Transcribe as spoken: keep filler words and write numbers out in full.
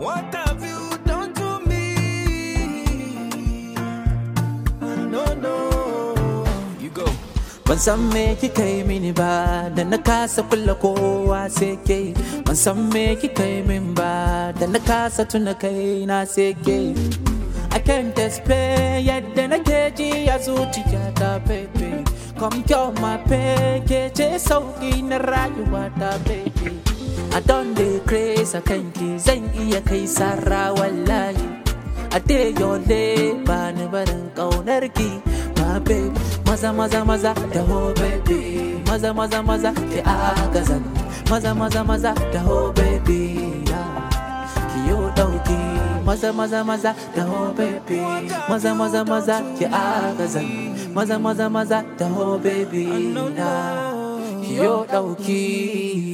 What have you done to me? I don't know. You go. Ban san me kika yi mini ba da na kasa kula kowa sai ke. Ban san me kika yi min ba da na kasa tuna kai na sai ke. I can't explain yadda nake ji a zuciyata baby. Come cure my pain, ke ce sauki na rayuwata baby. I don't dey craze a kanki, zan iya kai sarra wallahi. I dare your day, ba ni barin ƙaunarki, my baby. Maza maza maza da ho baby, maza maza maza ki agazan, maza maza maza da ho baby, ki yo dauki. Maza maza maza da ho baby, maza maza maza ki agazan, maza maza maza da ho baby, ki yo dauki.